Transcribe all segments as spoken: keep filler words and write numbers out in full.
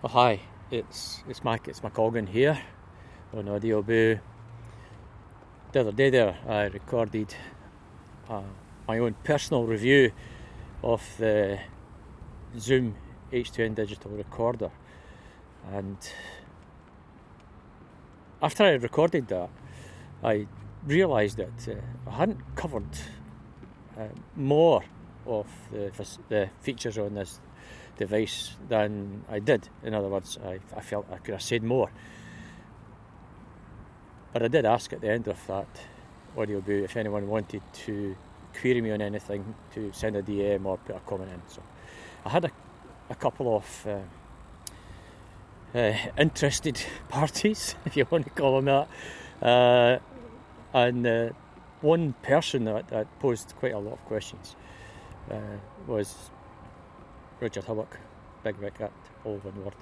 Oh, hi, it's it's Mac, it's McColgan here on Audioboo. The other day there I recorded uh, my own personal review of the Zoom H two N digital recorder, and after I recorded that I realised that uh, I hadn't covered uh, more of the, the features on this device than I did. In other words, I, I felt I could have said more. But I did ask at the end of that Audioboo if anyone wanted to query me on anything, to send a D M or put a comment in. So I had a, a couple of uh, uh, interested parties, if you want to call them that. Uh, and uh, one person that, that posed quite a lot of questions uh, was Richard Hillock, Big Rick, at all one word.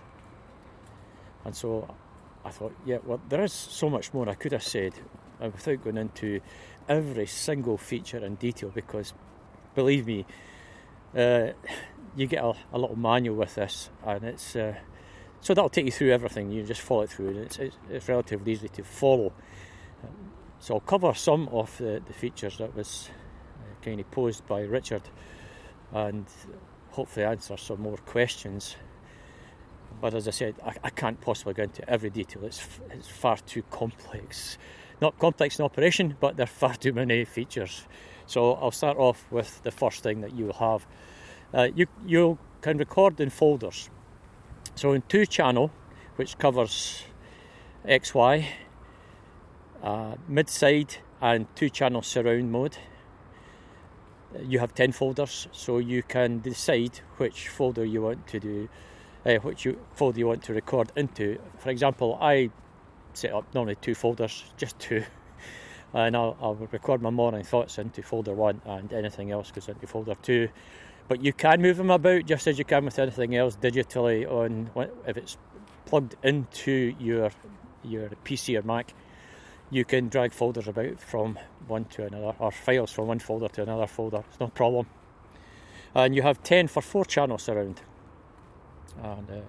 And so I thought, yeah, well, there is so much more I could have said, uh, without going into every single feature in detail, because believe me, uh, you get a, a little manual with this, and it's uh, so that'll take you through everything. You just follow it through, and it's, it's, it's relatively easy to follow. Um, so I'll cover some of the, the features that was uh, kind of posed by Richard, and hopefully answer some more questions. But as I said, I, I can't possibly go into every detail. It's, it's far too complex. Not complex in operation, but there are far too many features. So I'll start off with the first thing that you'll have. Uh, you you can record in folders. So in two channel, which covers X Y, uh, mid-side and two channel surround mode, you have ten folders, so you can decide which folder you want to do, uh, which you, folder you want to record into. For example, I set up normally two folders, just two, and I'll, I'll record my morning thoughts into folder one, and anything else goes into folder two. But you can move them about just as you can with anything else digitally on if it's plugged into your your P C or Mac. You can drag folders about from one to another, or files from one folder to another folder. It's no problem. And you have ten for four channel surround. And uh,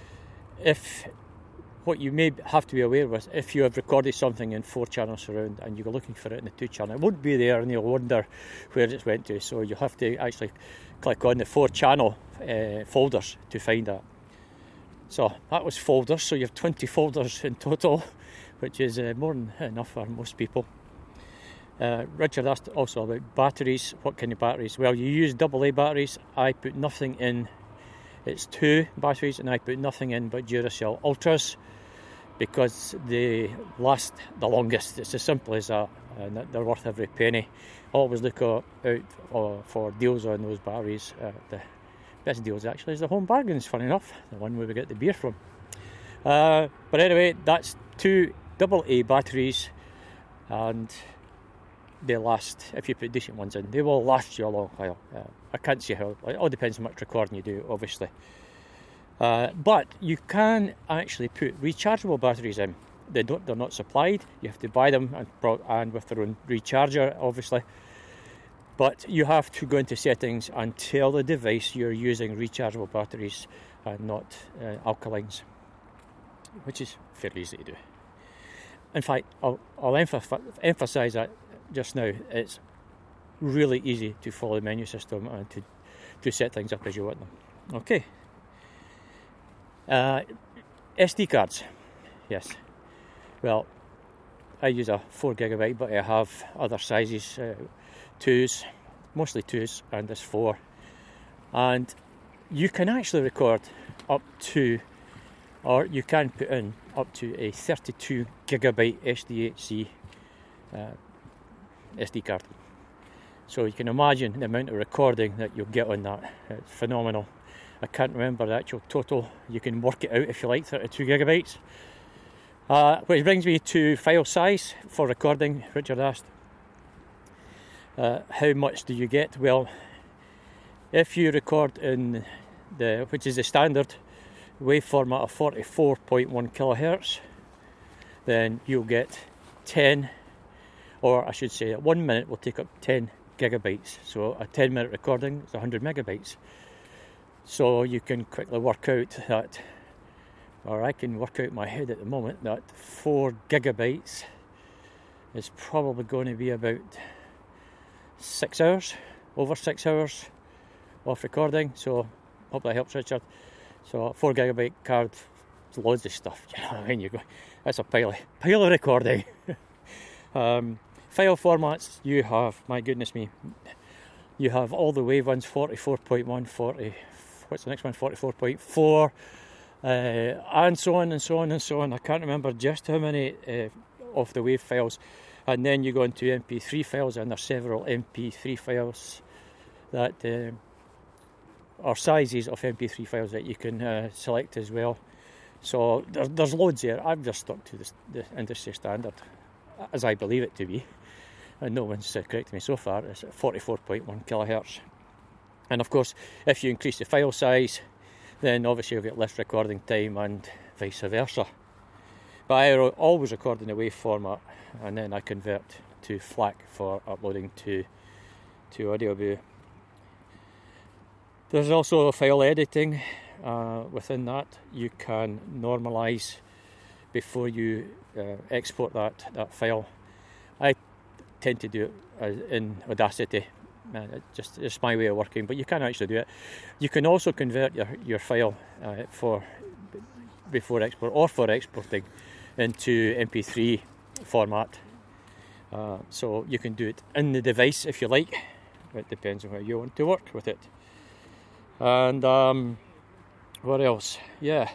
if what you may have to be aware of, if you have recorded something in four channel surround and you're looking for it in the two channel, it won't be there, and you'll wonder where it went to. So you have to actually click on the four channel uh, folders to find that. So that was folders. So you have twenty folders in total, which is uh, more than enough for most people. Uh, Richard asked also about batteries. What kind of batteries? Well, you use double A batteries. I put nothing in. It's two batteries, and I put nothing in but Duracell Ultras, because they last the longest. It's as simple as that, and they're worth every penny. Always look out for, for deals on those batteries. Uh, the best deals actually is the Home Bargains, funny enough, the one where we get the beer from. Uh, but anyway, that's two double A batteries, and they last, if you put decent ones in, they will last you a long while. Uh, I can't see how, it all depends on how much recording you do, obviously. Uh, but you can actually put rechargeable batteries in. They don't, they're not supplied, you have to buy them, and, pro- and with their own recharger, obviously. But you have to go into settings and tell the device you're using rechargeable batteries and not uh, alkalines, which is fairly easy to do. In fact, I'll, I'll emph- emphasise that just now. It's really easy to follow the menu system and to, to set things up as you want them. Okay. Uh, S D cards. Yes. Well, I use a four gigabyte, but I have other sizes, uh, twos, mostly twos, and this four. And you can actually record up to, or you can put in up to a thirty-two gigabyte S D H C uh, S D card. So you can imagine the amount of recording that you'll get on that. It's phenomenal. I can't remember the actual total. You can work it out if you like, thirty-two gigabytes. Uh, which brings me to file size for recording. Richard asked, uh, how much do you get? Well, if you record in the, which is the standard wave format of forty-four point one kilohertz, then you'll get ten, or I should say one minute will take up ten gigabytes. So a ten minute recording is one hundred megabytes. So you can quickly work out that or I can work out in my head at the moment that four gigabytes is probably going to be about six hours, over six hours of recording. So hope that helps, Richard. So a four gigabyte card, loads of stuff. You know what I mean? You go, that's a pile of, pile of recording. um, file formats you have, my goodness me, you have all the wave ones, forty-four point one, forty, what's the next one, forty-four point four, uh, and so on and so on and so on. I can't remember just how many uh, of the wave files. And then you go into M P three files, and there's several M P three files that uh, are sizes of M P three files that you can uh, select as well. So there's, there's loads there. I've just stuck to this, the industry standard, as I believe it to be, and no one's uh, corrected me so far. It's at forty-four point one kilohertz. And of course, if you increase the file size, then obviously you'll get less recording time and vice versa. But I always record in the wave format, and then I convert to FLAC for uploading to to Audioboo. There's also file editing. Uh, within that, you can normalise before you uh, export that, that file. I tend to do it uh, in Audacity. Uh, it just it's my way of working, but you can actually do it. You can also convert your your file uh, for before export or for exporting into M P three format. Uh, so you can do it in the device if you like. It depends on how you want to work with it. And um, what else? Yeah,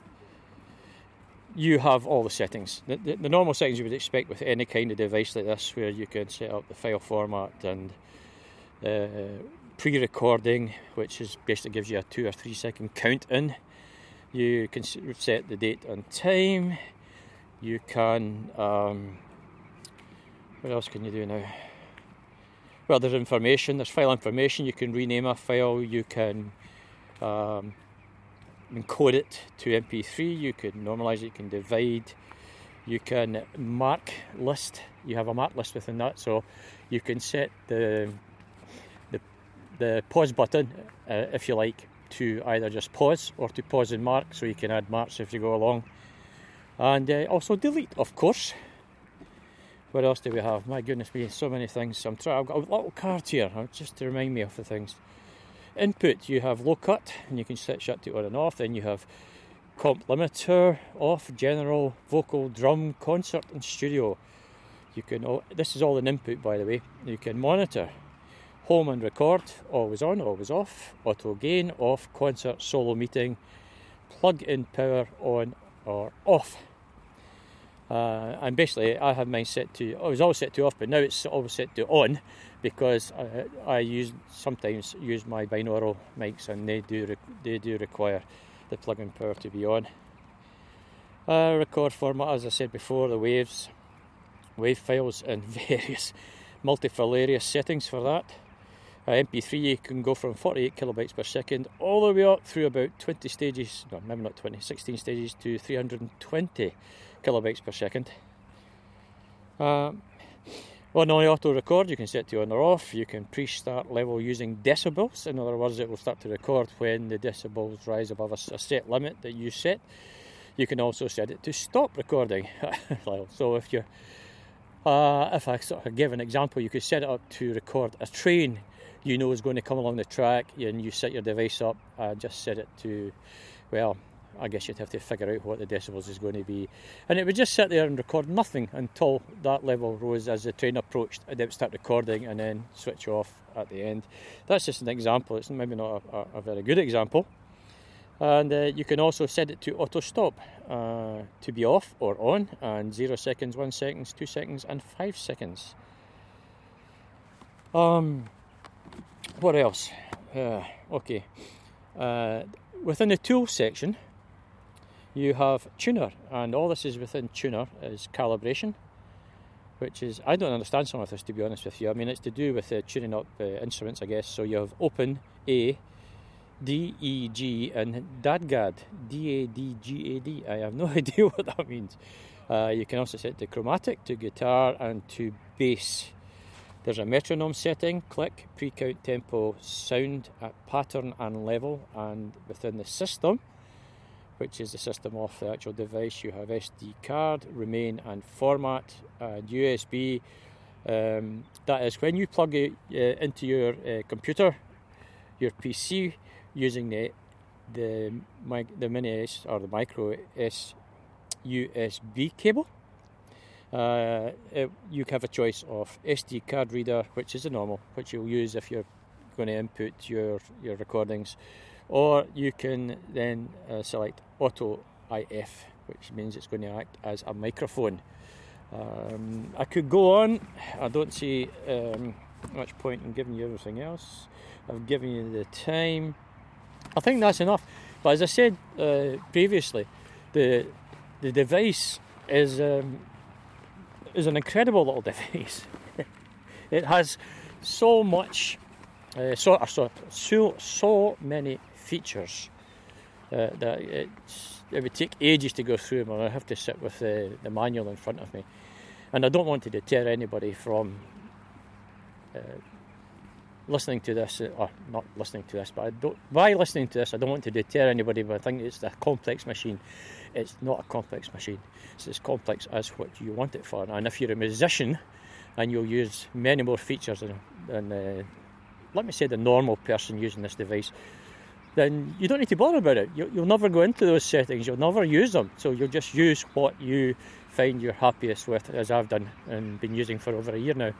you have all the settings, the, the, the normal settings you would expect with any kind of device like this, where you can set up the file format and uh, pre-recording, which is basically gives you a two or three second count in. You can set the date and time. You can um, what else can you do now? Well, there's information, there's file information. You can rename a file, you can um, encode it to M P three, you can normalise it, you can divide, you can mark list. You have a mark list within that, so you can set the the, the pause button, uh, if you like, to either just pause or to pause and mark, so you can add marks if you go along. And uh, also delete, of course. What else do we have? My goodness me, so many things. I'm trying. I've got a little card here, just to remind me of the things. Input, you have low cut, and you can set shut to on and off. Then you have comp limiter, off, general, vocal, drum, concert, and studio. You can. Oh, this is all an input, by the way. You can monitor, home and record, always on, always off, auto gain, off, concert, solo meeting, plug in power, on or off. Uh, and basically I have mine set to, I was always set to off, but now it's always set to on, because I, I use sometimes use my binaural mics, and they do re- they do require the plug-in power to be on. Uh, record format, as I said before, the waves, wave files, and various multifarious settings for that. Uh, M P three, you can go from forty-eight kilobytes per second all the way up through about twenty stages, no, maybe not twenty, sixteen stages to three hundred twenty kilobytes per second. Um, on the auto record, you can set to on or off. You can pre-start level using decibels. In other words, it will start to record when the decibels rise above a, a set limit that you set. You can also set it to stop recording. So if you, uh, if I sort of give an example, you could set it up to record a train you know is going to come along the track, and you set your device up and just set it to, well, I guess you'd have to figure out what the decibels is going to be, and it would just sit there and record nothing until that level rose as the train approached, and it would start recording and then switch off at the end. That's just an example. It's maybe not a, a, a very good example. And uh, you can also set it to auto stop, uh, to be off or on, and zero seconds, one seconds, two seconds, and five seconds. Um, what else? Uh, okay. Uh, within the tools section, you have tuner, and all this is within tuner is calibration, which is, I don't understand some of this, to be honest with you. I mean, it's to do with uh, tuning up uh, instruments, I guess. So you have open, A, D, E, G, and DADGAD, D A D G A D. I have no idea what that means. Uh, you can also set to chromatic, to guitar, and to bass. There's a metronome setting, click, pre-count, tempo, sound at pattern and level, and within the system, which is the system of the actual device. You have S D card, remain and format, and U S B. Um, that is when you plug it uh, into your uh, computer, your P C, using the the the mini S or the micro S U S B cable. Uh, it, you have a choice of S D card reader, which is the normal, which you'll use if you're going to input your, your recordings, or you can then uh, select Auto I F, which means it's going to act as a microphone. Um, I could go on. I don't see um, much point in giving you everything else. I've given you the time. I think that's enough. But as I said uh, previously, the the device is um, is an incredible little device. It has so much, uh, so, so so so many features uh, that it's, it would take ages to go through them, and I have to sit with the, the manual in front of me. And I don't want to deter anybody from uh, listening to this, or not listening to this, but I don't, by listening to this, I don't want to deter anybody, but I think it's a complex machine. It's not a complex machine. It's as complex as what you want it for. And if you're a musician, and you'll use many more features than, than uh, let me say, the normal person using this device, then you don't need to bother about it. You, you'll never go into those settings. You'll never use them. So you'll just use what you find you're happiest with, as I've done and been using for over a year now.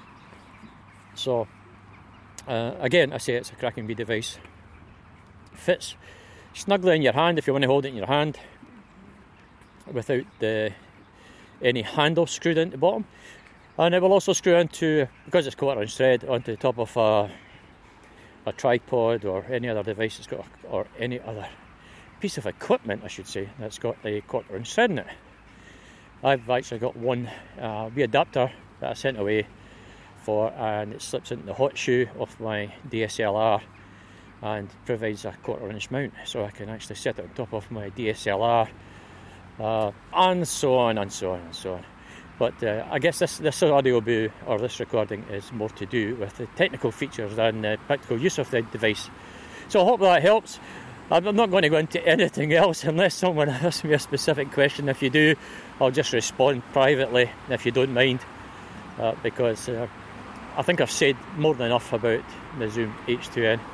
So, uh, again, I say it's a cracking wee device. Fits snugly in your hand if you want to hold it in your hand, without the any handle screwed into the bottom. And it will also screw into, because it's quarter inch thread, onto the top of a a tripod or any other device that's got, or any other piece of equipment, I should say, that's got the quarter inch thread in it. I've actually got one uh, wee adapter that I sent away for, and it slips into the hot shoe of my D S L R and provides a quarter inch mount, so I can actually set it on top of my D S L R, uh, and so on and so on and so on. But uh, I guess this, this audio boo, or this recording, is more to do with the technical features than the practical use of the device. So I hope that helps. I'm not going to go into anything else unless someone asks me a specific question. If you do, I'll just respond privately, if you don't mind, uh, because uh, I think I've said more than enough about the Zoom H two N.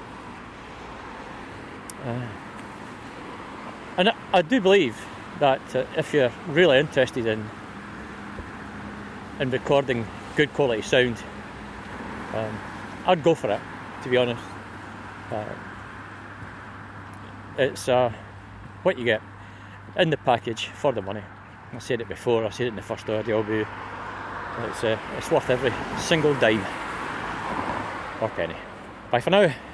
Uh, and I, I do believe that uh, if you're really interested in in recording good quality sound, um, I'd go for it, to be honest. Uh, it's uh, what you get in the package for the money. I said it before, I said it in the first audio boo. It's, uh, it's worth every single dime or penny. Bye for now.